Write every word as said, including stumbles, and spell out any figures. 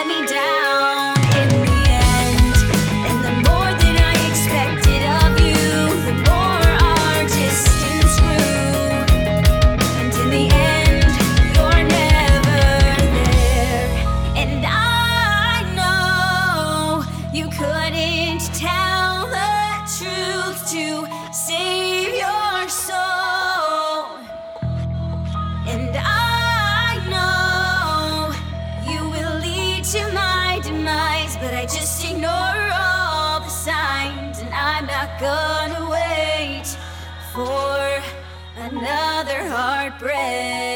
let me down in the end. And the more that I expected of you, the more our distance grew. And in the end, you're never there. And I know you couldn't tell the truth to save your soul. And I know you will lead to my demise, but I just ignore all the signs, and I'm not gonna wait for another heartbreak.